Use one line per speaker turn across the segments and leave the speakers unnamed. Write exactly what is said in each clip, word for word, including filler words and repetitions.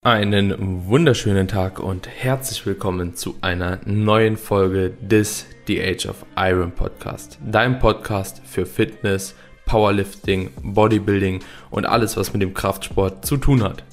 Einen wunderschönen Tag und herzlich willkommen zu einer neuen Folge des The Age of Iron Podcast, dein Podcast für Fitness, Powerlifting, Bodybuilding und alles, was mit dem Kraftsport zu tun hat.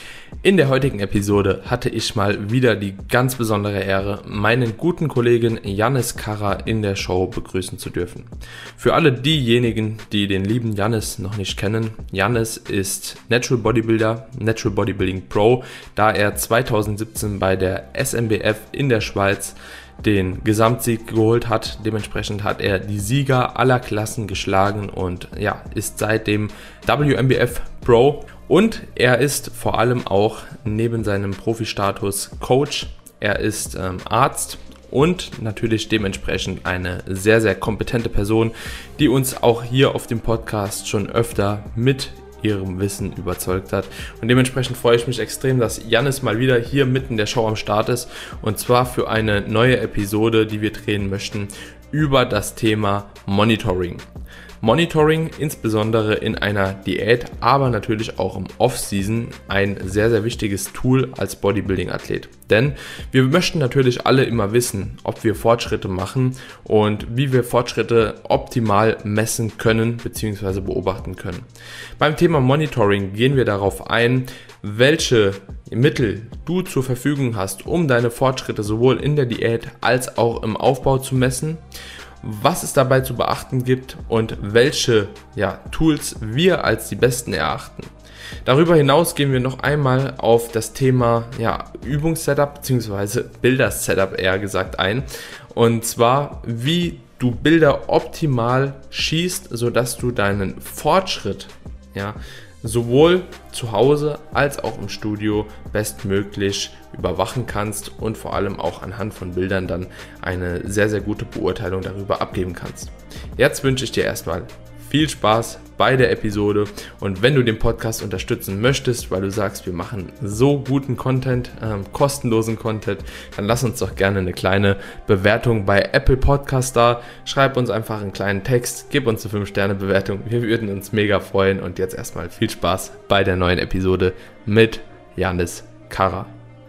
In der heutigen Episode hatte ich mal wieder die ganz besondere Ehre, meinen guten Kollegen Yannis Karra in der Show begrüßen zu dürfen. Für alle diejenigen, die den lieben Yannis noch nicht kennen, Yannis ist Natural Bodybuilder, Natural Bodybuilding Pro, da er zweitausendsiebzehn bei der S M B F in der Schweiz den Gesamtsieg geholt hat. Dementsprechend hat er die Sieger aller Klassen geschlagen und ja, ist seitdem W M B F Pro. Und er ist vor allem auch neben seinem Profi-Status Coach, er ist ähm, Arzt und natürlich dementsprechend eine sehr, sehr kompetente Person, die uns auch hier auf dem Podcast schon öfter mit ihrem Wissen überzeugt hat. Und dementsprechend freue ich mich extrem, dass Yannis mal wieder hier mitten in der Show am Start ist und zwar für eine neue Episode, die wir drehen möchten über das Thema Monitoring. Monitoring, insbesondere in einer Diät, aber natürlich auch im Off-Season, ein sehr, sehr wichtiges Tool als Bodybuilding-Athlet. Denn wir möchten natürlich alle immer wissen, ob wir Fortschritte machen und wie wir Fortschritte optimal messen können bzw. beobachten können. Beim Thema Monitoring gehen wir darauf ein, welche Mittel du zur Verfügung hast, um deine Fortschritte sowohl in der Diät als auch im Aufbau zu messen, was es dabei zu beachten gibt und welche ja, Tools wir als die besten erachten. Darüber hinaus gehen wir noch einmal auf das Thema ja, Übungssetup bzw. Bilder-Setup eher gesagt ein. Und zwar, wie du Bilder optimal schießt, sodass du deinen Fortschritt ja, sowohl zu Hause als auch im Studio bestmöglich überwachen kannst und vor allem auch anhand von Bildern dann eine sehr, sehr gute Beurteilung darüber abgeben kannst. Jetzt wünsche ich dir erstmal viel Spaß bei der Episode und wenn du den Podcast unterstützen möchtest, weil du sagst, wir machen so guten Content, ähm, kostenlosen Content, dann lass uns doch gerne eine kleine Bewertung bei Apple Podcast da. Schreib uns einfach einen kleinen Text, gib uns eine fünf Sterne Bewertung. Wir würden uns mega freuen und jetzt erstmal viel Spaß bei der neuen Episode mit Yannis Karra.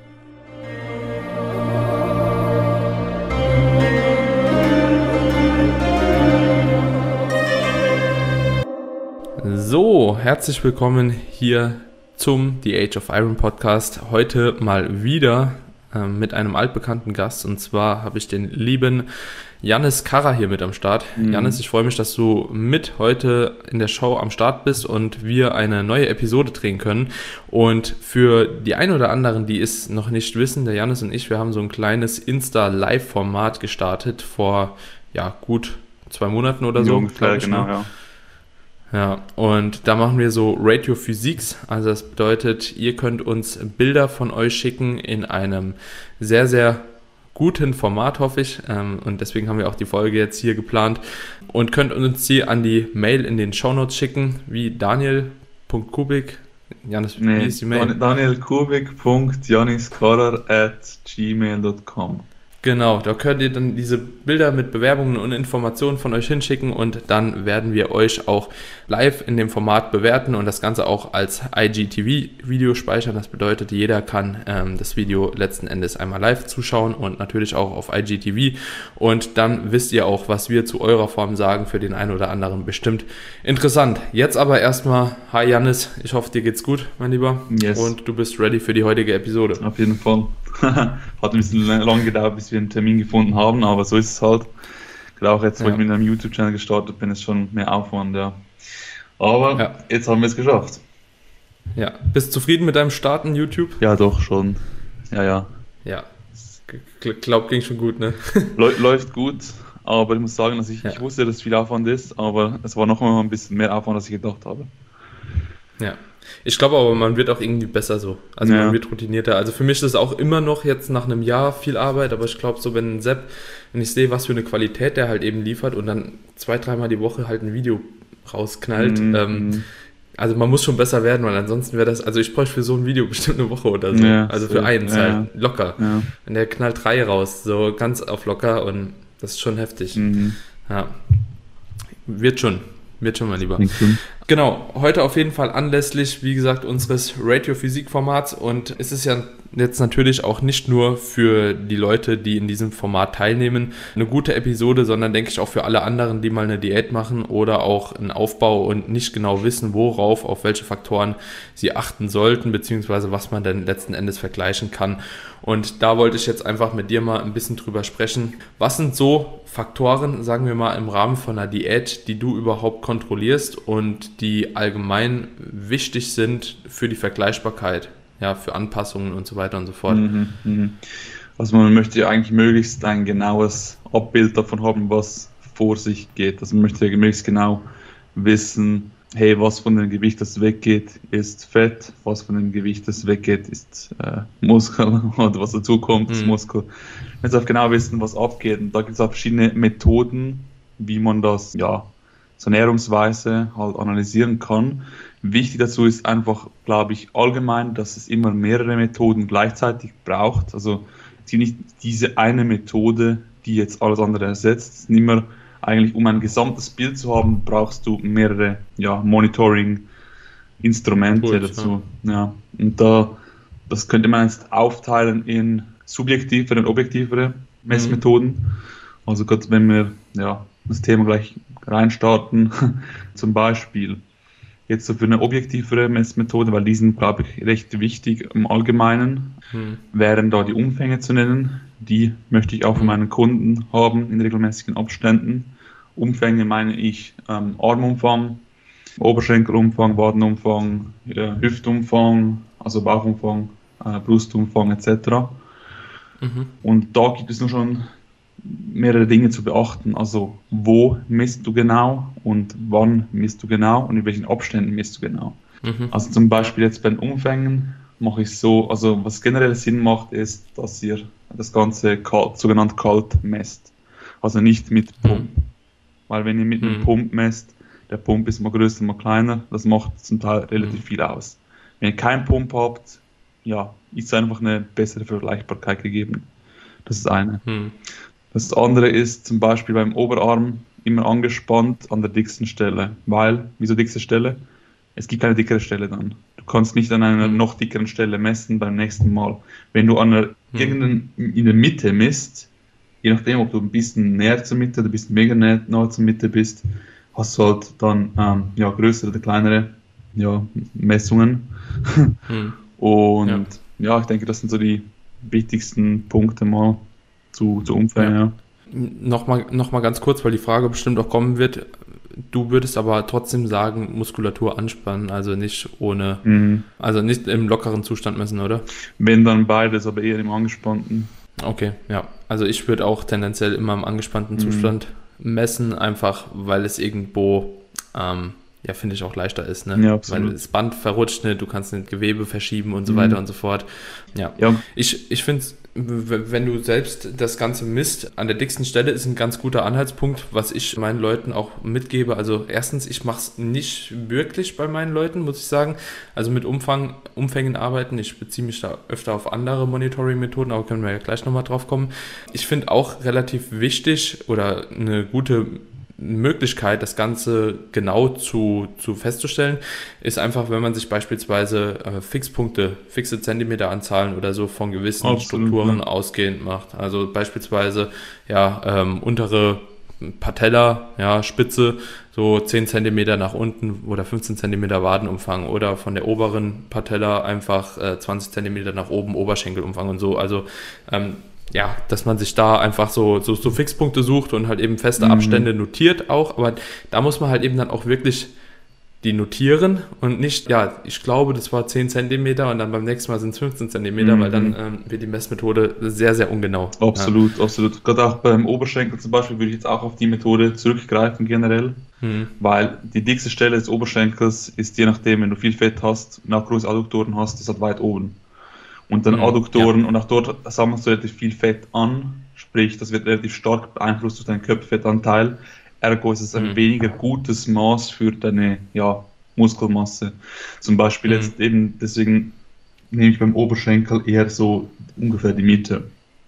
So, herzlich willkommen hier zum The Age of Iron Podcast. Heute mal wieder äh, mit einem altbekannten Gast und zwar habe ich den lieben Yannis Karra hier mit am Start. Mhm. Yannis, ich freue mich, dass du mit heute in der Show am Start bist und wir eine neue Episode drehen können. Und für die ein oder anderen, die es noch nicht wissen, der Yannis und ich, wir haben so ein kleines Insta-Live-Format gestartet vor ja gut zwei Monaten oder so.
Ungefähr, genau, ne? ja.
Ja, und da machen wir so Rate Your Physiques, also das bedeutet, ihr könnt uns Bilder von euch schicken in einem sehr, sehr guten Format, hoffe ich, und deswegen haben wir auch die Folge jetzt hier geplant und könnt uns die an die Mail in den Shownotes schicken, wie daniel punkt kubik, Yannis,
nee,
wie ist die Mail?
daniel kubik punkt yanniskarra at gmail punkt com.
Genau, da könnt ihr dann diese Bilder mit Bewerbungen und Informationen von euch hinschicken und dann werden wir euch auch live in dem Format bewerten und das Ganze auch als I G T V-Video speichern. Das bedeutet, jeder kann ähm, das Video letzten Endes einmal live zuschauen und natürlich auch auf I G T V und dann wisst ihr auch, was wir zu eurer Form sagen, für den einen oder anderen bestimmt interessant. Jetzt aber erstmal, hi Yannis, ich hoffe dir geht's gut, mein Lieber,
yes.
Und du bist ready für die heutige Episode.
Auf jeden Fall. Hat ein bisschen lang gedauert, bis wir einen Termin gefunden haben, aber so ist es halt. Gerade auch jetzt, wo ja. ich mit einem YouTube-Channel gestartet bin, ist schon mehr Aufwand, ja. Aber ja. Jetzt haben wir es geschafft.
Ja, bist du zufrieden mit deinem Start in YouTube?
Ja, doch, schon. Ja, ja.
Ja, ich glaube, ging schon gut, ne?
Läuft gut, aber ich muss sagen, dass ich, ja. ich wusste, dass es viel Aufwand ist, aber es war noch mal ein bisschen mehr Aufwand, als ich gedacht habe.
Ja. Ich glaube aber, man wird auch irgendwie besser so. Also ja. man wird routinierter. Also für mich ist es auch immer noch jetzt nach einem Jahr viel Arbeit, aber ich glaube so, wenn ein Sepp, wenn ich sehe, was für eine Qualität der halt eben liefert und dann zwei, dreimal die Woche halt ein Video rausknallt, mhm. ähm, also man muss schon besser werden, weil ansonsten wäre das, also ich bräuchte für so ein Video bestimmt eine Woche oder so. Ja, also für eins ja. halt, locker. Ja. Und der knallt drei raus, so ganz auf locker und das ist schon heftig. Mhm. Ja, wird schon. Wird schon mal lieber. Genau, heute auf jeden Fall anlässlich, wie gesagt, unseres Radio-Physik-Formats, und es ist ja jetzt natürlich auch nicht nur für die Leute, die in diesem Format teilnehmen, eine gute Episode, sondern denke ich auch für alle anderen, die mal eine Diät machen oder auch einen Aufbau und nicht genau wissen, worauf, auf welche Faktoren sie achten sollten, beziehungsweise was man dann letzten Endes vergleichen kann. Und da wollte ich jetzt einfach mit dir mal ein bisschen drüber sprechen. Was sind so Faktoren, sagen wir mal, im Rahmen von einer Diät, die du überhaupt kontrollierst und die allgemein wichtig sind für die Vergleichbarkeit, ja, für Anpassungen und so weiter und so fort?
Mhm, mhm. Also man möchte ja eigentlich möglichst ein genaues Abbild davon haben, was vor sich geht. Also man möchte ja möglichst genau wissen, hey, was von dem Gewicht, das weggeht, ist Fett, was von dem Gewicht, das weggeht, ist äh, Muskel, oder was dazukommt, ist mhm. Muskel. Man möchte auch genau wissen, was abgeht. Und da gibt es auch verschiedene Methoden, wie man das, ja, so ernährungsweise halt analysieren kann. Wichtig dazu ist einfach, glaube ich, allgemein, dass es immer mehrere Methoden gleichzeitig braucht. Also es gibt nicht diese eine Methode, die jetzt alles andere ersetzt. Es ist immer eigentlich, um ein gesamtes Bild zu haben, brauchst du mehrere ja, Monitoring-Instrumente Gut, dazu. Ja. Ja. Und da, das könnte man jetzt aufteilen in subjektivere und objektivere Messmethoden. Mhm. Also gerade wenn wir ja, das Thema gleich reinstarten, zum Beispiel jetzt so für eine objektivere Messmethode, weil die sind, glaube ich, recht wichtig im Allgemeinen, mhm. wären da die Umfänge zu nennen. Die möchte ich auch von meinen Kunden haben in regelmäßigen Abständen. Umfänge meine ich ähm, Armumfang, Oberschenkelumfang, Wadenumfang, äh, Hüftumfang, also Bauchumfang, äh, Brustumfang et cetera. Mhm. Und da gibt es nur schon mehrere Dinge zu beachten. Also wo misst du genau und wann misst du genau und in welchen Abständen misst du genau. Mhm. Also zum Beispiel jetzt bei den Umfängen mache ich so, also was generell Sinn macht, ist, dass ihr das Ganze kalt, sogenannt kalt messt. Also nicht mit Pump. Mhm. Weil wenn ihr mit einem mhm. Pump messt, der Pump ist mal größer, mal kleiner, das macht zum Teil relativ mhm. viel aus. Wenn ihr keinen Pump habt, ja, ist einfach eine bessere Vergleichbarkeit gegeben. Das ist eine. Mhm. Das andere ist zum Beispiel beim Oberarm immer angespannt an der dicksten Stelle. Weil, wieso dickste Stelle? Es gibt keine dickere Stelle dann. Du kannst nicht an einer noch dickeren Stelle messen beim nächsten Mal. Wenn du an einer, hm. irgendein, in der Mitte misst, je nachdem, ob du ein bisschen näher zur Mitte oder ein bisschen mega näher, näher zur Mitte bist, hast du halt dann ähm, ja, größere oder kleinere ja, Messungen. Hm. Und ja. ja, ich denke, das sind so die wichtigsten Punkte mal zu, zu Umfängen. Ja. Ja.
Nochmal, nochmal ganz kurz, weil die Frage bestimmt auch kommen wird. Du würdest aber trotzdem sagen, Muskulatur anspannen, also nicht ohne, mhm. also nicht im lockeren Zustand messen, oder?
Wenn dann beides, aber eher im angespannten.
Okay, ja. Also ich würde auch tendenziell immer im angespannten mhm. Zustand messen, einfach weil es irgendwo, ähm, ja, finde ich, auch leichter ist, ne?
Ja, absolut.
Weil das Band verrutscht, ne? Du kannst das Gewebe verschieben und so mhm. weiter und so fort. Ja, ja. Ich, ich finde es, wenn du selbst das Ganze misst, an der dicksten Stelle ist ein ganz guter Anhaltspunkt, was ich meinen Leuten auch mitgebe. Also erstens, ich mache es nicht wirklich bei meinen Leuten, muss ich sagen. Also mit Umfang, Umfängen arbeiten. Ich beziehe mich da öfter auf andere Monitoring-Methoden, aber können wir ja gleich nochmal drauf kommen. Ich finde auch relativ wichtig oder eine gute Möglichkeit, das Ganze genau zu, zu festzustellen, ist einfach, wenn man sich beispielsweise äh, Fixpunkte, fixe Zentimeteranzahlen oder so von gewissen Absolut, Strukturen ja. ausgehend macht. Also beispielsweise ja ähm, untere Patella, ja, Spitze, so zehn Zentimeter nach unten oder fünfzehn Zentimeter Wadenumfang oder von der oberen Patella einfach äh, zwanzig Zentimeter nach oben Oberschenkelumfang und so. Also ähm, ja, dass man sich da einfach so, so, so Fixpunkte sucht und halt eben feste Abstände mhm. notiert auch, aber da muss man halt eben dann auch wirklich die notieren und nicht, ja, ich glaube, das war zehn Zentimeter und dann beim nächsten Mal sind es fünfzehn Zentimeter, mhm. weil dann ähm, wird die Messmethode sehr, sehr ungenau.
Absolut, ja. absolut. Gerade auch beim Oberschenkel zum Beispiel würde ich jetzt auch auf die Methode zurückgreifen generell, mhm. weil die dickste Stelle des Oberschenkels ist je nachdem, wenn du viel Fett hast und auch große Adduktoren hast, ist halt weit oben. Und dann mhm, Adduktoren ja. und auch dort sammelst du relativ viel Fett an, sprich, das wird relativ stark beeinflusst durch deinen Körperfettanteil. Ergo ist es ein mhm. weniger gutes Maß für deine ja, Muskelmasse. Zum Beispiel mhm. jetzt eben, deswegen nehme ich beim Oberschenkel eher so ungefähr die Mitte. Ja.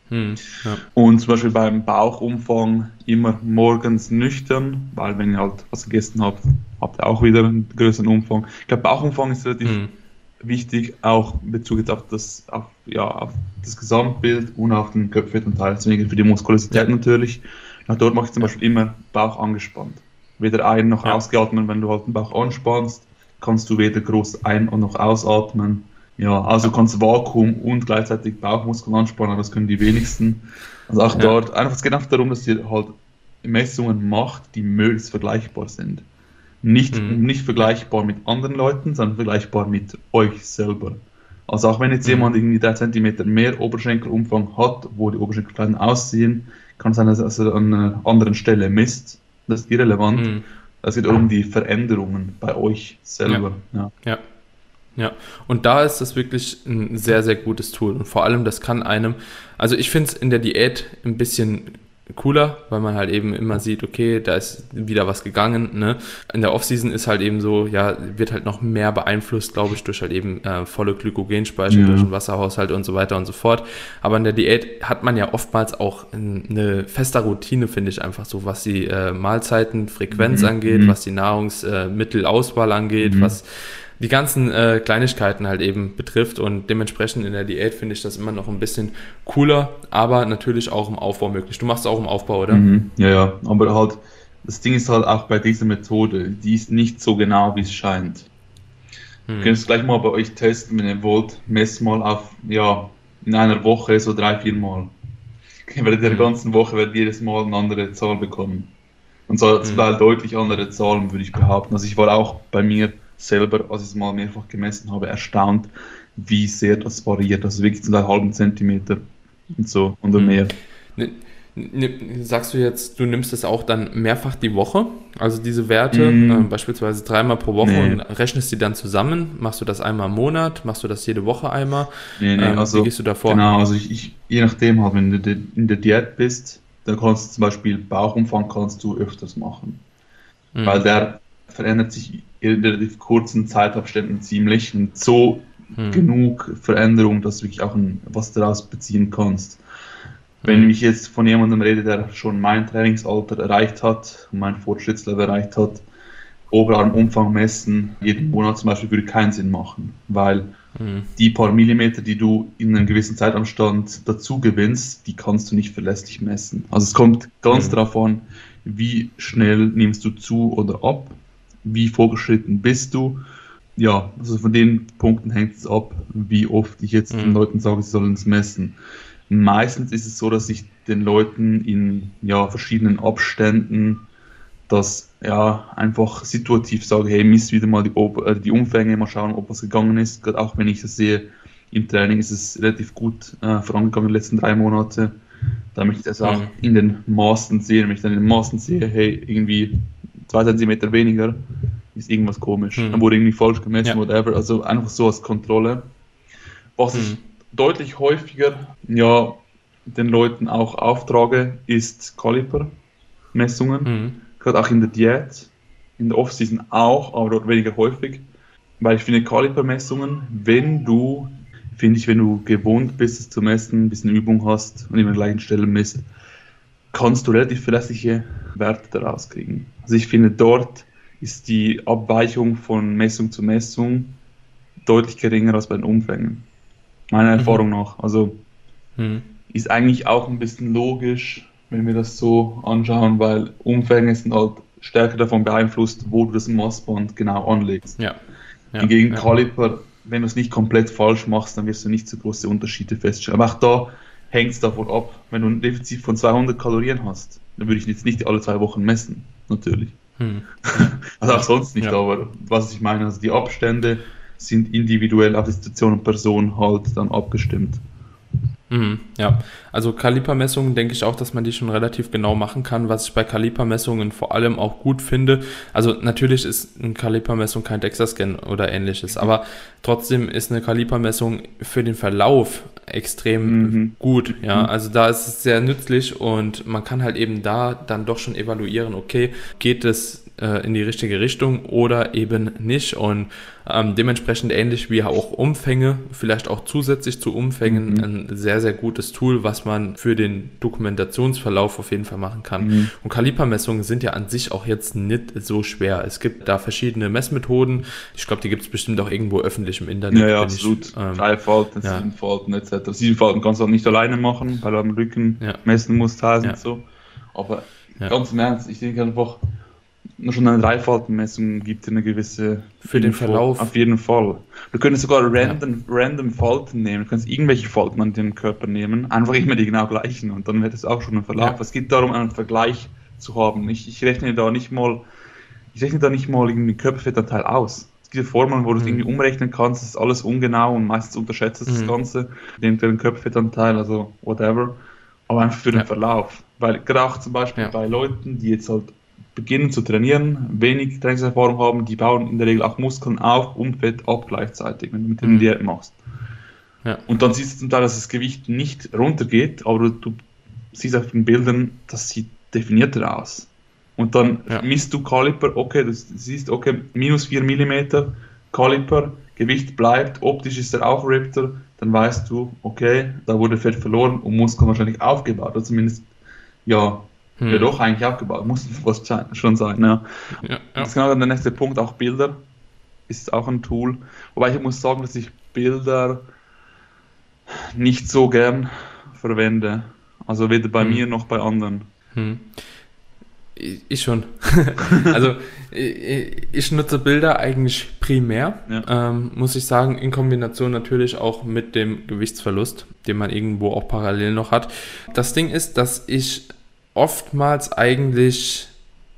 Hm, ja. Und zum Beispiel beim Bauchumfang immer morgens nüchtern, weil wenn ihr halt was gegessen habt, habt ihr auch wieder einen größeren Umfang. Ich glaube, Bauchumfang ist relativ hm. wichtig, auch in Bezug jetzt auf das, auf, ja, auf das Gesamtbild und auf den Körperfettanteil, deswegen für die Muskulosität ja. natürlich. Und dort mache ich zum Beispiel immer Bauch angespannt. Weder ein- noch ja. ausgeatmen, wenn du halt den Bauch anspannst, kannst du weder groß ein- und noch ausatmen. Ja, also kannst du Vakuum und gleichzeitig Bauchmuskeln anspannen, das können die wenigsten. Also auch ja. dort, einfach, es geht einfach darum, dass ihr halt Messungen macht, die möglichst vergleichbar sind. Nicht, mhm. nicht vergleichbar mit anderen Leuten, sondern vergleichbar mit euch selber. Also auch wenn jetzt mhm. jemand irgendwie drei Zentimeter mehr Oberschenkelumfang hat, wo die Oberschenkel klein aussehen, kann es sein, dass er an einer anderen Stelle misst. Das ist irrelevant. Mhm. Es geht um die Veränderungen bei euch selber.
Ja. ja. ja. Ja, und da ist das wirklich ein sehr, sehr gutes Tool. Und vor allem, das kann einem, also ich finde es in der Diät ein bisschen cooler, weil man halt eben immer sieht, okay, da ist wieder was gegangen, ne? In der Offseason ist halt eben so, ja, wird halt noch mehr beeinflusst, glaube ich, durch halt eben äh, volle Glykogenspeicher, ja. durch den Wasserhaushalt und so weiter und so fort. Aber in der Diät hat man ja oftmals auch eine feste Routine, finde ich einfach so, was die äh, Mahlzeitenfrequenz mhm. angeht, mhm. was die Nahrungsmittelauswahl angeht, mhm. was die ganzen äh, Kleinigkeiten halt eben betrifft, und dementsprechend in der Diät finde ich das immer noch ein bisschen cooler, aber natürlich auch im Aufbau möglich. Du machst es auch im Aufbau, oder?
Mhm. Ja, ja, aber halt, das Ding ist halt auch bei dieser Methode, die ist nicht so genau, wie es scheint. Mhm. Ihr könnt es gleich mal bei euch testen, wenn ihr wollt, messt mal auf, ja, in einer Woche so drei, vier Mal. Während der mhm. ganzen Woche werdet ihr jedes Mal eine andere Zahl bekommen. Und zwar zwei mhm. deutlich andere Zahlen, würde ich behaupten. Also ich war auch bei mir selber, als ich es mal mehrfach gemessen habe, erstaunt, wie sehr das variiert. Also wirklich zu einem halben Zentimeter und so oder mhm. mehr.
Ne, ne, sagst du jetzt, du nimmst es auch dann mehrfach die Woche, also diese Werte, mm. äh, beispielsweise dreimal pro Woche, nee. und rechnest die dann zusammen? Machst du das einmal im Monat? Machst du das jede Woche einmal?
Nee, nee, ähm, also,
wie gehst du da vor?
Genau, also ich, ich, je nachdem halt, wenn du in der Diät bist, dann kannst du zum Beispiel Bauchumfang kannst du öfters machen, mm. weil der verändert sich in relativ kurzen Zeitabständen ziemlich, und so hm. genug Veränderung, dass du wirklich auch ein, was daraus beziehen kannst. Wenn hm. ich jetzt von jemandem rede, der schon mein Trainingsalter erreicht hat, mein Fortschrittslevel erreicht hat, Oberarmumfang messen, jeden Monat zum Beispiel, würde keinen Sinn machen, weil hm. die paar Millimeter, die du in einem gewissen Zeitabstand dazu gewinnst, die kannst du nicht verlässlich messen. Also es kommt ganz hm. darauf an, wie schnell nimmst du zu oder ab, wie vorgeschritten bist du. Ja, also von den Punkten hängt es ab, wie oft ich jetzt mhm. den Leuten sage, sie sollen es messen. Meistens ist es so, dass ich den Leuten in ja, verschiedenen Abständen das ja einfach situativ sage, hey, misst wieder mal die, äh, die Umfänge, mal schauen, ob was gegangen ist. Gerade auch wenn ich das sehe, im Training ist es relativ gut äh, vorangegangen in den letzten drei Monate. Da möchte ich das auch mhm. in den Maßen sehen. Wenn ich dann in den Maßen sehe, hey, irgendwie zwei Zentimeter weniger, ist irgendwas komisch. Hm. Dann wurde irgendwie falsch gemessen, ja. whatever. Also einfach so als Kontrolle. Was hm. ich deutlich häufiger ja, den Leuten auch auftrage, ist Kalipermessungen. Hm. Gerade auch in der Diät, in der Off-Season auch, aber dort weniger häufig. Weil ich finde Kalipermessungen, wenn du, finde ich, wenn du gewohnt bist, es zu messen, ein bisschen Übung hast und immer an der gleichen Stelle misst, kannst du relativ verlässliche Werte daraus kriegen. Also ich finde, dort ist die Abweichung von Messung zu Messung deutlich geringer als bei den Umfängen. Meiner mhm. Erfahrung nach. Also mhm. ist eigentlich auch ein bisschen logisch, wenn wir das so anschauen, weil Umfänge sind halt stärker davon beeinflusst, wo du das Maßband genau anlegst. Ja. Ja. Hingegen ja. Kaliper, wenn du es nicht komplett falsch machst, dann wirst du nicht so große Unterschiede feststellen. Aber auch da hängt es davon ab, wenn du ein Defizit von zweihundert Kalorien hast, dann würde ich jetzt nicht alle zwei Wochen messen, natürlich. Hm. Also auch sonst nicht, ja. aber was ich meine, also die Abstände sind individuell auf die Situation und Person halt dann abgestimmt.
Mhm, ja, also Kalipermessungen denke ich auch, dass man die schon relativ genau machen kann, was ich bei Kalipermessungen vor allem auch gut finde. Also natürlich ist eine Kalipermessung kein DEXA-Scan oder ähnliches, aber trotzdem ist eine Kalipermessung für den Verlauf extrem mhm. gut. Ja, also da ist es sehr nützlich und man kann halt eben da dann doch schon evaluieren, okay, geht es äh, in die richtige Richtung oder eben nicht. Und ähm, dementsprechend ähnlich wie auch Umfänge, vielleicht auch zusätzlich zu Umfängen, mhm. ein sehr, sehr gutes Tool, was man für den Dokumentationsverlauf auf jeden Fall machen kann. Mhm. Und Kalipermessungen sind ja an sich auch jetzt nicht so schwer. Es gibt da verschiedene Messmethoden. Ich glaube, die gibt es bestimmt auch irgendwo öffentlich im Internet.
Ja, ja, absolut. Ich, ähm, Drei Falten, ja. sieben Falten et cetera. Sieben Falten kannst du auch nicht alleine machen, weil du am Rücken ja. messen musst, ja. und so. Aber ja. ganz im Ernst, ich denke einfach, nur schon eine Dreifaltenmessung gibt dir eine gewisse...
Für den Verlauf.
Auf jeden Fall. Du könntest sogar random, ja. random Falten nehmen. Du kannst irgendwelche Falten an dem Körper nehmen, einfach immer die genau gleichen und dann wird es auch schon ein Verlauf. Ja. Es geht darum, einen Vergleich zu haben. Ich, ich rechne da nicht mal, ich rechne da nicht mal irgendwie Körperfettanteil aus. Es gibt Formeln, wo du es mhm. irgendwie umrechnen kannst, das ist alles ungenau und meistens unterschätzt mhm. das Ganze, den, den Körperfettanteil, also whatever, aber einfach für den ja. Verlauf. Weil gerade auch zum Beispiel ja. bei Leuten, die jetzt halt beginnen zu trainieren, wenig Trainingserfahrung haben, die bauen in der Regel auch Muskeln auf und Fett ab gleichzeitig, wenn du mit dem mhm. Diät machst. Ja. Und dann siehst du zum Teil, dass das Gewicht nicht runtergeht, aber du, du siehst auf den Bildern, das sieht definierter aus. Und dann ja. misst du Kaliper, okay, du siehst, okay, minus vier Millimeter Kaliper, Gewicht bleibt, optisch ist er aufrippter, dann weißt du, okay, da wurde Fett verloren und Muskeln wahrscheinlich aufgebaut, oder zumindest, ja, hm. ja doch eigentlich aufgebaut, muss fast schon sein, ja. ja, ja. Das ist genau der nächste Punkt, auch Bilder ist auch ein Tool, wobei ich muss sagen, dass ich Bilder nicht so gern verwende, also weder bei hm. mir noch bei anderen.
Hm. Ich schon. Also ich, ich nutze Bilder eigentlich primär, ja. ähm, muss ich sagen, in Kombination natürlich auch mit dem Gewichtsverlust, den man irgendwo auch parallel noch hat. Das Ding ist, dass ich oftmals eigentlich...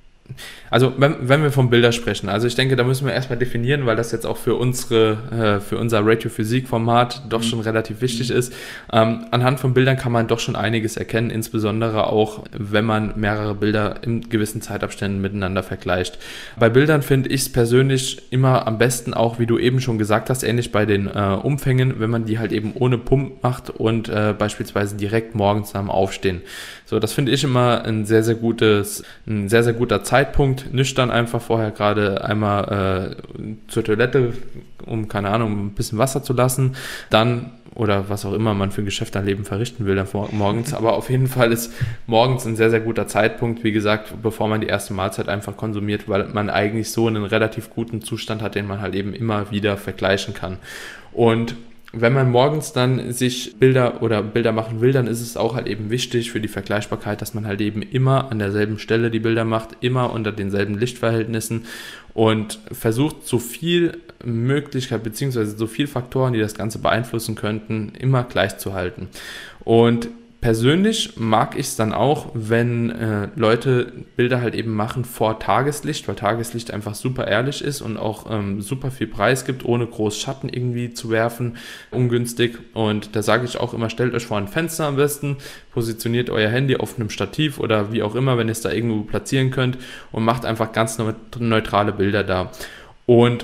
Also wenn, wenn wir von Bildern sprechen, also ich denke, da müssen wir erstmal definieren, weil das jetzt auch für unsere, äh, für unser Radiophysik-Format doch schon relativ wichtig ist. Ähm, anhand von Bildern kann man doch schon einiges erkennen, insbesondere auch, wenn man mehrere Bilder in gewissen Zeitabständen miteinander vergleicht. Bei Bildern finde ich es persönlich immer am besten, auch wie du eben schon gesagt hast, ähnlich bei den äh, Umfängen, wenn man die halt eben ohne Pump macht und äh, beispielsweise direkt morgens nach dem Aufstehen. So, das finde ich immer ein sehr, sehr gutes, ein sehr, sehr guter Zeitpunkt. Nüchtern einfach vorher gerade einmal äh, zur Toilette, um, keine Ahnung, ein bisschen Wasser zu lassen, dann, oder was auch immer man für ein Geschäft am Leben verrichten will, dann vor, morgens, aber auf jeden Fall ist morgens ein sehr, sehr guter Zeitpunkt, wie gesagt, bevor man die erste Mahlzeit einfach konsumiert, weil man eigentlich so einen relativ guten Zustand hat, den man halt eben immer wieder vergleichen kann. Und wenn man morgens dann sich Bilder oder Bilder machen will, dann ist es auch halt eben wichtig für die Vergleichbarkeit, dass man halt eben immer an derselben Stelle die Bilder macht, immer unter denselben Lichtverhältnissen und versucht so viel Möglichkeit beziehungsweise so viel Faktoren, die das Ganze beeinflussen könnten, immer gleich zu halten. Und persönlich mag ich es dann auch, wenn äh, Leute Bilder halt eben machen vor Tageslicht, weil Tageslicht einfach super ehrlich ist und auch ähm, super viel Preis gibt, ohne groß Schatten irgendwie zu werfen, ungünstig. Und da sage ich auch immer, stellt euch vor ein Fenster am besten, positioniert euer Handy auf einem Stativ oder wie auch immer, wenn ihr es da irgendwo platzieren könnt und macht einfach ganz neutrale Bilder da. Und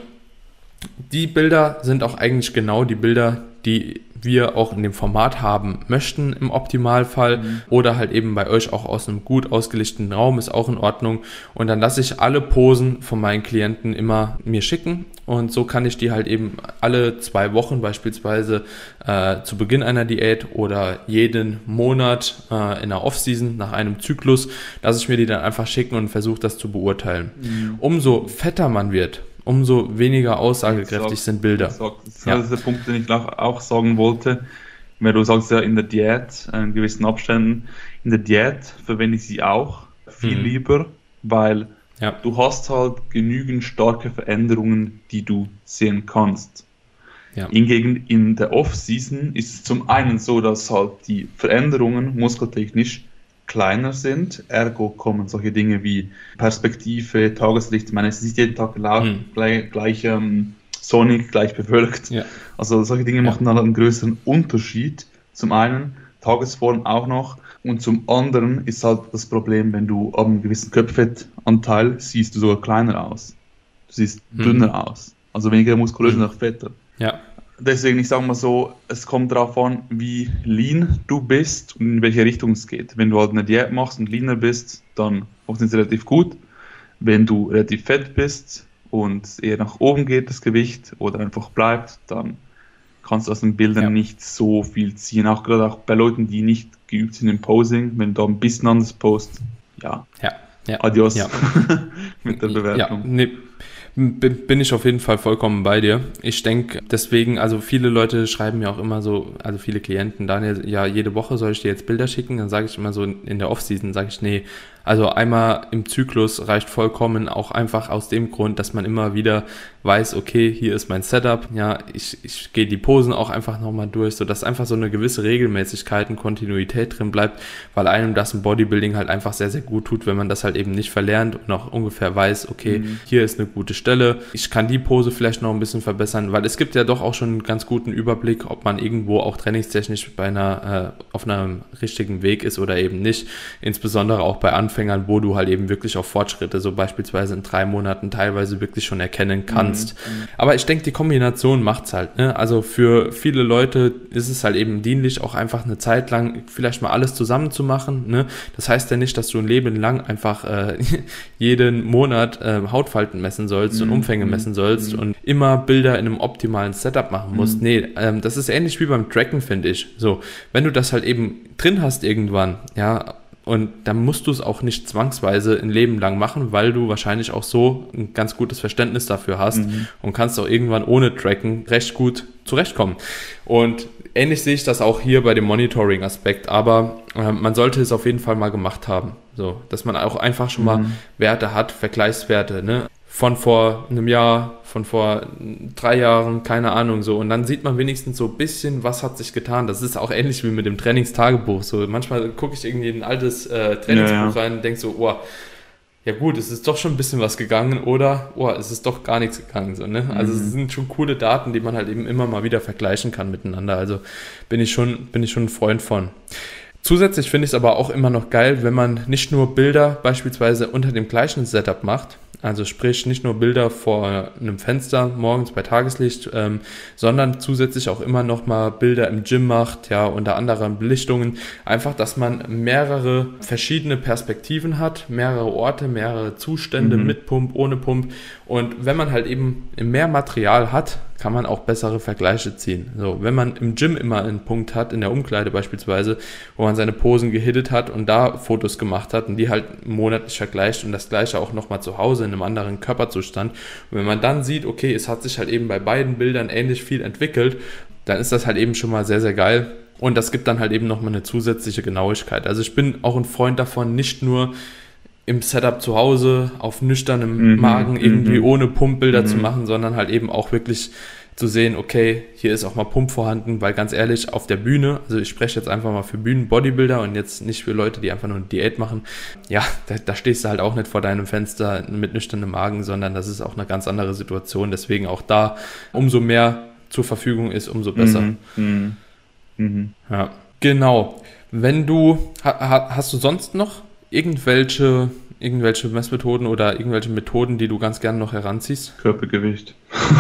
die Bilder sind auch eigentlich genau die Bilder, die wir auch in dem Format haben möchten im Optimalfall mhm. oder halt eben bei euch auch aus einem gut ausgelichteten Raum ist auch in Ordnung und dann lasse ich alle Posen von meinen Klienten immer mir schicken und so kann ich die halt eben alle zwei Wochen beispielsweise äh, zu Beginn einer Diät oder jeden Monat äh, in der Off-Season nach einem Zyklus, lasse ich mir die dann einfach schicken und versuche das zu beurteilen. Mhm. Umso fetter man wird, umso weniger aussagekräftig sind Bilder.
Das ist ja. der Punkt, den ich auch sagen wollte. Weil du sagst ja in der Diät, in gewissen Abständen, in der Diät verwende ich sie auch viel mhm. lieber, weil ja. du hast halt genügend starke Veränderungen, die du sehen kannst. Ja. Hingegen in der Off-Season ist es zum einen so, dass halt die Veränderungen muskeltechnisch kleiner sind, ergo kommen solche Dinge wie Perspektive, Tageslicht, ich meine, es ist nicht jeden Tag lau- hm. gleich, gleich ähm, sonnig, gleich bewölkt. Ja. Also solche Dinge ja. machen dann einen größeren Unterschied. Zum einen, Tagesform auch noch und zum anderen ist halt das Problem, wenn du ab einem gewissen Körperfettanteil siehst du sogar kleiner aus. Du siehst hm. dünner aus, also weniger muskulös hm. und auch fetter. Ja. Deswegen, ich sage mal so, es kommt darauf an, wie lean du bist und in welche Richtung es geht. Wenn du halt eine Diät machst und leaner bist, dann funktioniert es relativ gut. Wenn du relativ fett bist und eher nach oben geht das Gewicht oder einfach bleibt, dann kannst du aus den Bildern ja. nicht so viel ziehen. Auch gerade auch bei Leuten, die nicht geübt sind im Posing, wenn du da ein bisschen anders post, ja,
ja, ja.
adios
ja.
mit der Bewertung.
Ja, nee. Bin ich auf jeden Fall vollkommen bei dir. Ich denke deswegen, also viele Leute schreiben mir auch immer so, also viele Klienten, Daniel, ja, jede Woche soll ich dir jetzt Bilder schicken? Dann sage ich immer so, in der Offseason sage ich, nee, also einmal im Zyklus reicht vollkommen, auch einfach aus dem Grund, dass man immer wieder weiß, okay, hier ist mein Setup, ja, ich, ich gehe die Posen auch einfach nochmal durch, sodass einfach so eine gewisse Regelmäßigkeit und Kontinuität drin bleibt, weil einem das im Bodybuilding halt einfach sehr, sehr gut tut, wenn man das halt eben nicht verlernt und auch ungefähr weiß, okay, mhm. hier ist eine gute Stelle, ich kann die Pose vielleicht noch ein bisschen verbessern, weil es gibt ja doch auch schon einen ganz guten Überblick, ob man irgendwo auch trainingstechnisch bei einer, äh, auf einem richtigen Weg ist oder eben nicht, insbesondere auch bei Anfängern, wo du halt eben wirklich auch Fortschritte, so beispielsweise in drei Monaten teilweise wirklich schon erkennen kannst. Mhm. Aber ich denke, die Kombination macht's halt, ne? Also für viele Leute ist es halt eben dienlich, auch einfach eine Zeit lang vielleicht mal alles zusammen zu machen, ne? Das heißt ja nicht, dass du ein Leben lang einfach äh, jeden Monat äh, Hautfalten messen sollst mhm. und Umfänge messen sollst mhm. und immer Bilder in einem optimalen Setup machen musst. Mhm. Nee, ähm, das ist ähnlich wie beim Tracken, finde ich. So, wenn du das halt eben drin hast irgendwann, ja, und dann musst du es auch nicht zwangsweise ein Leben lang machen, weil du wahrscheinlich auch so ein ganz gutes Verständnis dafür hast mhm. und kannst auch irgendwann ohne Tracken recht gut zurechtkommen. Und ähnlich sehe ich das auch hier bei dem Monitoring-Aspekt, aber äh, man sollte es auf jeden Fall mal gemacht haben, so, dass man auch einfach schon mhm. mal Werte hat, Vergleichswerte, ne? Von vor einem Jahr, von vor drei Jahren, keine Ahnung, so. Und dann sieht man wenigstens so ein bisschen, was hat sich getan. Das ist auch ähnlich wie mit dem Trainingstagebuch. So, manchmal gucke ich irgendwie in ein altes äh, Trainingsbuch ja, ja. rein und denke so, oh, ja gut, es ist doch schon ein bisschen was gegangen oder, oh, es ist doch gar nichts gegangen, so, ne? Also mhm. es sind schon coole Daten, die man halt eben immer mal wieder vergleichen kann miteinander. Also bin ich schon, bin ich schon ein Freund von. Zusätzlich finde ich es aber auch immer noch geil, wenn man nicht nur Bilder beispielsweise unter dem gleichen Setup macht, also sprich nicht nur Bilder vor einem Fenster morgens bei Tageslicht, ähm, sondern zusätzlich auch immer noch mal Bilder im Gym macht, ja, unter anderem Belichtungen. Einfach, dass man mehrere verschiedene Perspektiven hat, mehrere Orte, mehrere Zustände mhm. mit Pump, ohne Pump. Und wenn man halt eben mehr Material hat, kann man auch bessere Vergleiche ziehen. So, wenn man im Gym immer einen Punkt hat, in der Umkleide beispielsweise, wo man seine Posen gehittet hat und da Fotos gemacht hat und die halt monatlich vergleicht und das Gleiche auch nochmal zu Hause in einem anderen Körperzustand. Und wenn man dann sieht, okay, es hat sich halt eben bei beiden Bildern ähnlich viel entwickelt, dann ist das halt eben schon mal sehr, sehr geil. Und das gibt dann halt eben nochmal eine zusätzliche Genauigkeit. Also ich bin auch ein Freund davon, nicht nur im Setup zu Hause auf nüchternem mhm, Magen irgendwie mhm. ohne Pumpbilder mhm. zu machen, sondern halt eben auch wirklich zu sehen, okay, hier ist auch mal Pump vorhanden, weil ganz ehrlich, auf der Bühne, also ich spreche jetzt einfach mal für Bühnen-Bodybuilder und jetzt nicht für Leute, die einfach nur eine Diät machen, ja, da, da stehst du halt auch nicht vor deinem Fenster mit nüchternem Magen, sondern das ist auch eine ganz andere Situation, deswegen auch da, umso mehr zur Verfügung ist, umso besser.
Mhm, mhm, mhm.
Ja, genau. Wenn du, ha, hast du sonst noch irgendwelche, irgendwelche Messmethoden oder irgendwelche Methoden, die du ganz gerne noch heranziehst?
Körpergewicht.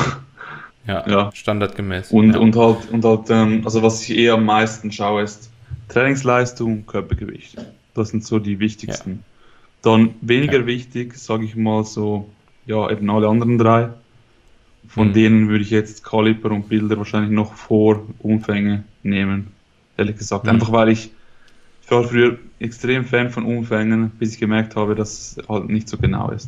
ja, ja, standardgemäß.
Und,
ja.
und halt, und halt ähm, also was ich eher am meisten schaue, ist Trainingsleistung, Körpergewicht. Das sind so die wichtigsten. Ja. Dann weniger ja. wichtig, sage ich mal so, ja, eben alle anderen drei. Von mhm. denen würde ich jetzt Kaliber und Bilder wahrscheinlich noch vor Umfänge nehmen. Ehrlich gesagt. Mhm. Einfach weil ich Ich war früher extrem Fan von Umfängen, bis ich gemerkt habe, dass es halt nicht so genau ist.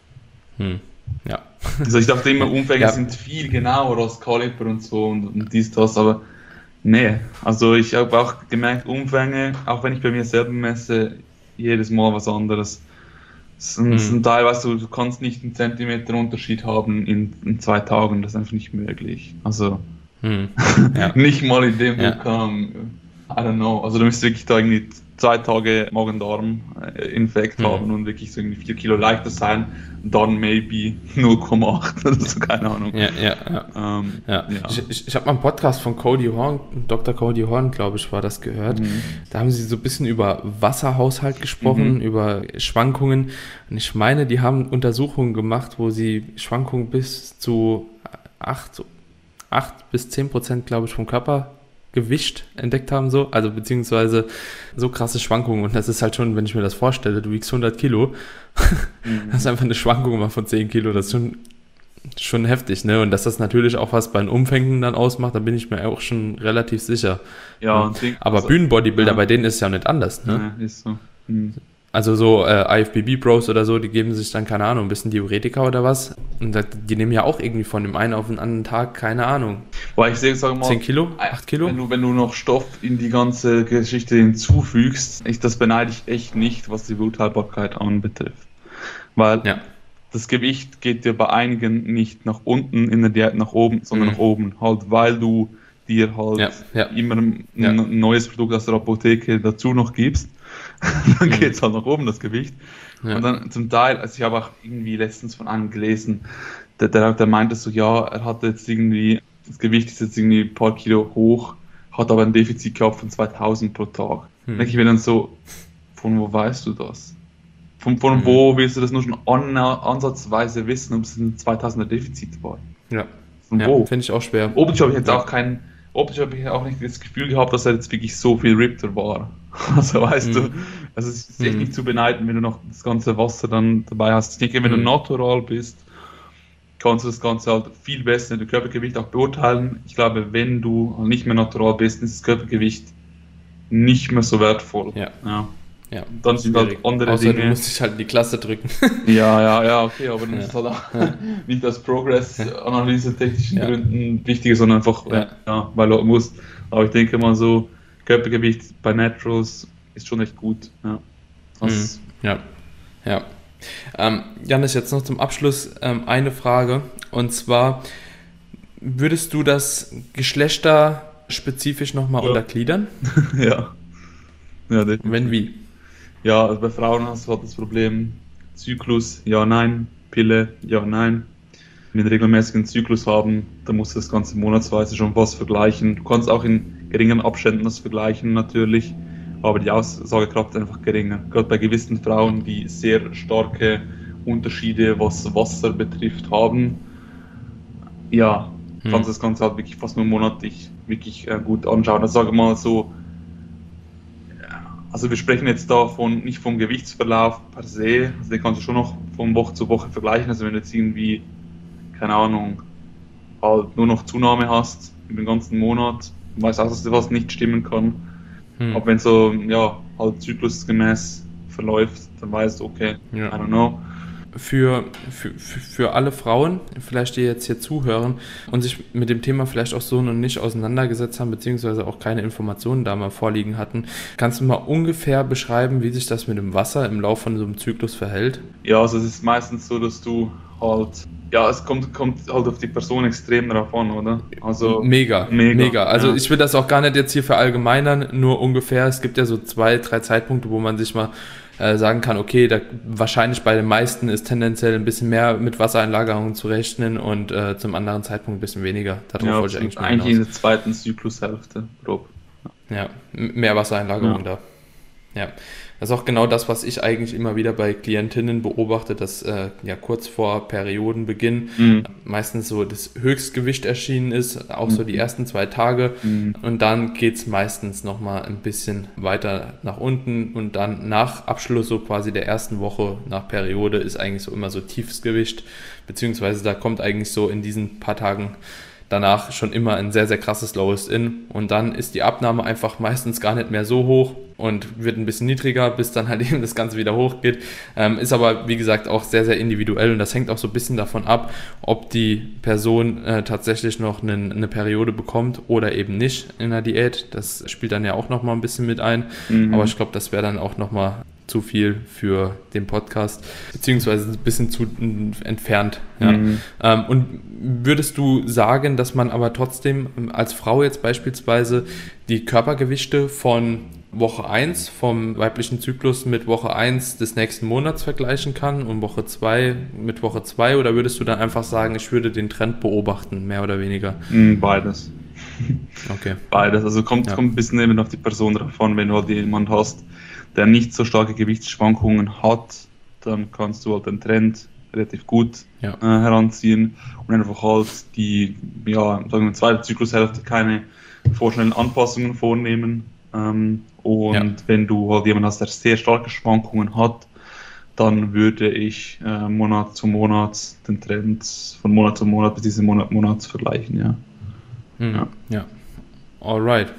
Hm. Ja.
Also ich dachte immer, Umfänge ja. sind viel genauer als Kaliber und so und, und dies, das, aber nee. Also ich habe auch gemerkt, Umfänge, auch wenn ich bei mir selber messe, jedes Mal was anderes. Es sind, hm. sind teilweise, du kannst nicht einen Zentimeter Unterschied haben in, in zwei Tagen, das ist einfach nicht möglich. Also hm. ja. nicht mal in dem ja. kam. I don't know, also du müsstest wirklich da irgendwie zwei Tage Magen-Darm-Infekt mhm. haben und wirklich so irgendwie vier Kilo leichter sein, dann maybe null Komma acht oder so, keine Ahnung.
Ja, ja, ja. Ähm, ja. ja. Ich, ich, ich habe mal einen Podcast von Cody Horn, Doktor Cody Horn, glaube ich, war das gehört. Mhm. Da haben sie so ein bisschen über Wasserhaushalt gesprochen, mhm. über Schwankungen. Und ich meine, die haben Untersuchungen gemacht, wo sie Schwankungen bis zu acht bis zehn Prozent, glaube ich, vom Körper Gewicht entdeckt haben, so, also beziehungsweise so krasse Schwankungen und das ist halt schon, wenn ich mir das vorstelle, du wiegst hundert Kilo, mhm. das ist einfach eine Schwankung mal von zehn Kilo, das ist schon, schon heftig, ne, und dass das natürlich auch was bei den Umfängen dann ausmacht, da bin ich mir auch schon relativ sicher.
Ja,
und aber also, Bühnenbodybuilder, ja. bei denen ist es ja nicht anders, ne?
Ja, ist so. Mhm.
Also so äh, I F B B Bros oder so, die geben sich dann, keine Ahnung, ein bisschen Diuretika oder was. Und die nehmen ja auch irgendwie von dem einen auf den anderen Tag, keine Ahnung.
Weil ich sage mal,
zehn Kilo, acht Kilo?
Wenn du, wenn du noch Stoff in die ganze Geschichte hinzufügst, ich, das beneide ich echt nicht, was die Bluthaltbarkeit anbetrifft. Weil ja. das Gewicht geht dir bei einigen nicht nach unten in der Diät nach oben, sondern mhm. nach oben. Halt, weil du dir halt ja, ja. immer ein ja. neues Produkt aus der Apotheke dazu noch gibst. Dann mhm. geht es halt nach oben, das Gewicht. Ja. Und dann zum Teil, also ich habe auch irgendwie letztens von einem gelesen, der, der, der meinte so, ja, er hat jetzt irgendwie, das Gewicht ist jetzt irgendwie ein paar Kilo hoch, hat aber ein Defizit gehabt von zweitausend pro Tag. Mhm. Denke ich mir dann so, von wo weißt du das? Von, von mhm. wo willst du das nur schon an, ansatzweise wissen, ob es ein zweitausender Defizit war?
Ja,
von
ja,
wo?
Finde ich auch schwer.
Optisch habe ich jetzt ja. auch kein, optisch habe ich auch nicht das Gefühl gehabt, dass er jetzt wirklich so viel Rippter war. Also weißt mhm. du, also es ist echt mhm. nicht zu beneiden, wenn du noch das ganze Wasser dann dabei hast. Ich denke, wenn mhm. du natural bist, kannst du das Ganze halt viel besser in dem Körpergewicht auch beurteilen. Ich glaube, wenn du nicht mehr natural bist, ist das Körpergewicht nicht mehr so wertvoll.
Ja.
ja.
ja.
Dann sind halt andere
Außer
Dinge.
Du musst dich halt in die Klasse drücken.
ja, ja, ja, okay, aber das
ja.
ist halt auch ja. nicht aus Progress-Analyse technischen
ja.
Gründen wichtig, sondern einfach, ja. Ja, weil du musst. Aber ich denke mal so, Körpergewicht bei Naturals ist schon echt gut. Ja,
das mhm. ja. ja. Ähm, Janis, jetzt noch zum Abschluss ähm, eine Frage. Und zwar, würdest du das geschlechterspezifisch nochmal
ja.
untergliedern?
ja. ja
Wenn wie?
Ja, also bei Frauen hast du halt das Problem Zyklus, ja, nein, Pille, ja, nein. Wenn wir einen regelmäßigen Zyklus haben, dann musst du das Ganze monatsweise schon was vergleichen. Du kannst auch in geringen Abständen das vergleichen natürlich, aber die Aussagekraft ist einfach geringer. Gerade bei gewissen Frauen, die sehr starke Unterschiede, was Wasser betrifft, haben, ja, hm. kannst du das Ganze halt wirklich fast nur monatlich wirklich äh, gut anschauen. Also sage mal so, also wir sprechen jetzt da von, nicht vom Gewichtsverlauf per se, also den kannst du schon noch von Woche zu Woche vergleichen. Also wenn du jetzt irgendwie, keine Ahnung, halt nur noch Zunahme hast über den ganzen Monat, weißt auch, dass das was nicht stimmen kann. Hm. Aber wenn so, ja, halt zyklusgemäß verläuft, dann weißt du, okay, ja. I don't know.
Für, für, für alle Frauen, vielleicht die jetzt hier zuhören und sich mit dem Thema vielleicht auch so noch nicht auseinandergesetzt haben, beziehungsweise auch keine Informationen da mal vorliegen hatten, kannst du mal ungefähr beschreiben, wie sich das mit dem Wasser im Laufe von so einem Zyklus verhält?
Ja, also es ist meistens so, dass du halt, ja, es kommt, kommt halt auf die Person extrem drauf an, oder? Also
mega, mega. mega. Also
ja.
ich will das auch gar nicht jetzt hier verallgemeinern, nur ungefähr. Es gibt ja so zwei, drei Zeitpunkte, wo man sich mal äh, sagen kann, okay, da, wahrscheinlich bei den meisten ist tendenziell ein bisschen mehr mit Wassereinlagerungen zu rechnen und äh, zum anderen Zeitpunkt ein bisschen weniger. Darauf
ja,
wollte ich eigentlich,
eigentlich in der zweiten Zyklushälfte, grob.
Ja, mehr Wassereinlagerung ja. da. Ja, das ist auch genau das, was ich eigentlich immer wieder bei Klientinnen beobachte, dass äh, ja kurz vor Periodenbeginn mhm. meistens so das Höchstgewicht erschienen ist, auch mhm. so die ersten zwei Tage mhm. und dann geht es meistens nochmal ein bisschen weiter nach unten und dann nach Abschluss so quasi der ersten Woche nach Periode ist eigentlich so immer so Tiefsgewicht, beziehungsweise da kommt eigentlich so in diesen paar Tagen danach schon immer ein sehr, sehr krasses Lowest-In und dann ist die Abnahme einfach meistens gar nicht mehr so hoch und wird ein bisschen niedriger, bis dann halt eben das Ganze wieder hochgeht. Ähm, ist aber, wie gesagt, auch sehr, sehr individuell und das hängt auch so ein bisschen davon ab, ob die Person äh, tatsächlich noch eine, eine Periode bekommt oder eben nicht in der Diät. Das spielt dann ja auch nochmal ein bisschen mit ein, mhm. aber ich glaube, das wäre dann auch nochmal zu viel für den Podcast, beziehungsweise ein bisschen zu entfernt. Ja. Mhm. Ähm, und würdest du sagen, dass man aber trotzdem als Frau jetzt beispielsweise die Körpergewichte von Woche eins vom weiblichen Zyklus mit Woche eins des nächsten Monats vergleichen kann und Woche zwei mit Woche zwei, oder würdest du dann einfach sagen, ich würde den Trend beobachten, mehr oder weniger?
Beides.
Okay.
Beides. Also kommt, ja. kommt ein bisschen eben auf die Person drauf an, wenn du halt jemanden hast, der nicht so starke Gewichtsschwankungen hat, dann kannst du halt den Trend relativ gut ja. äh, heranziehen und einfach halt die, ja, sagen wir, zweite Zyklushälfte keine vorschnellen Anpassungen vornehmen. Ähm, und ja. wenn du halt jemanden hast, der sehr starke Schwankungen hat, dann würde ich äh, Monat zu Monat den Trend von Monat zu Monat bis diesen Monat, Monat vergleichen, ja.
Hm, ja. ja. Alright.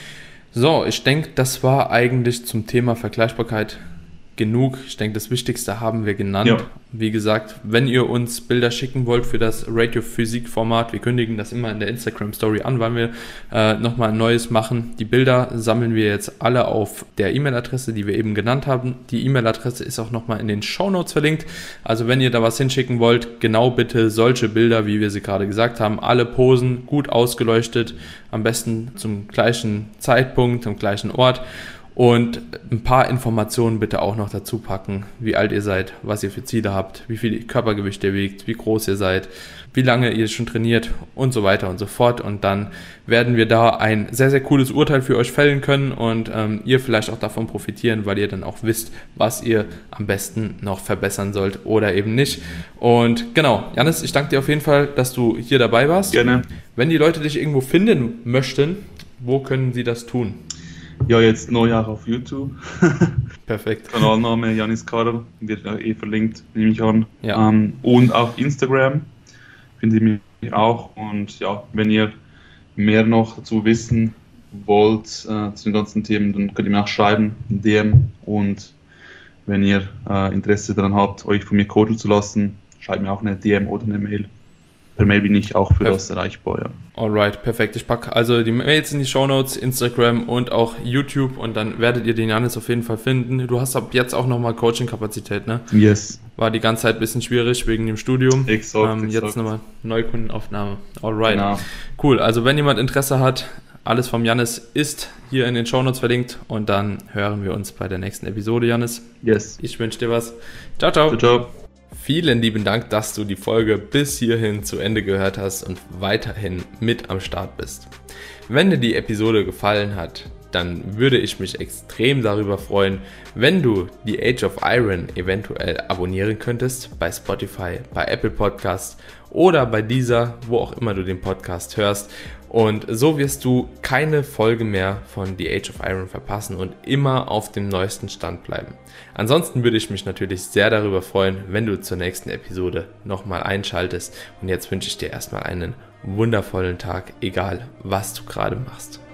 So, ich denke, das war eigentlich zum Thema Vergleichbarkeit genug. Ich denke, das Wichtigste haben wir genannt. Ja. Wie gesagt, wenn ihr uns Bilder schicken wollt für das Radio-Physik-Format, wir kündigen das immer in der Instagram-Story an, weil wir äh, nochmal ein neues machen. Die Bilder sammeln wir jetzt alle auf der E-Mail-Adresse, die wir eben genannt haben. Die E-Mail-Adresse ist auch nochmal in den Shownotes verlinkt. Also wenn ihr da was hinschicken wollt, genau bitte solche Bilder, wie wir sie gerade gesagt haben. Alle Posen gut ausgeleuchtet, am besten zum gleichen Zeitpunkt, am gleichen Ort. Und ein paar Informationen bitte auch noch dazu packen, wie alt ihr seid, was ihr für Ziele habt, wie viel Körpergewicht ihr wiegt, wie groß ihr seid, wie lange ihr schon trainiert und so weiter und so fort. Und dann werden wir da ein sehr, sehr cooles Urteil für euch fällen können und ähm, ihr vielleicht auch davon profitieren, weil ihr dann auch wisst, was ihr am besten noch verbessern sollt oder eben nicht. Und genau, Jannis, ich danke dir auf jeden Fall, dass du hier dabei warst.
Gerne.
Wenn die Leute dich irgendwo finden möchten, wo können sie das tun?
Ja, jetzt Neujahr auf YouTube.
Perfekt.
Kanalname Janis Karl, wird eh verlinkt, nehme ich an.
Ja.
Ähm, und auf Instagram findet ihr mich auch. Und ja, wenn ihr mehr noch dazu wissen wollt äh, zu den ganzen Themen, dann könnt ihr mir auch schreiben, ein D M. Und wenn ihr äh, Interesse daran habt, euch von mir coachen zu lassen, schreibt mir auch eine D M oder eine Mail. Per Mail bin ich auch für Perfekt. Das erreichbar, ja.
Alright, perfekt. Ich packe also die Mails in die Shownotes, Instagram und auch YouTube und dann werdet ihr den Jannis auf jeden Fall finden. Du hast ab jetzt auch nochmal Coaching-Kapazität, ne?
Yes.
War die ganze Zeit ein bisschen schwierig wegen dem Studium.
Exakt,
ähm,
exakt.
Jetzt nochmal Neukundenaufnahme. Alright.
Genau.
Cool, also wenn jemand Interesse hat, alles vom Jannis ist hier in den Shownotes verlinkt und dann hören wir uns bei der nächsten Episode, Jannis.
Yes.
Ich wünsche dir was. Ciao, ciao.
Ciao, ciao.
Vielen lieben Dank, dass du die Folge bis hierhin zu Ende gehört hast und weiterhin mit am Start bist. Wenn dir die Episode gefallen hat, dann würde ich mich extrem darüber freuen, wenn du die Age of Iron eventuell abonnieren könntest bei Spotify, bei Apple Podcasts oder bei Deezer, wo auch immer du den Podcast hörst. Und so wirst du keine Folge mehr von The Age of Iron verpassen und immer auf dem neuesten Stand bleiben. Ansonsten würde ich mich natürlich sehr darüber freuen, wenn du zur nächsten Episode nochmal einschaltest. Und jetzt wünsche ich dir erstmal einen wundervollen Tag, egal was du gerade machst.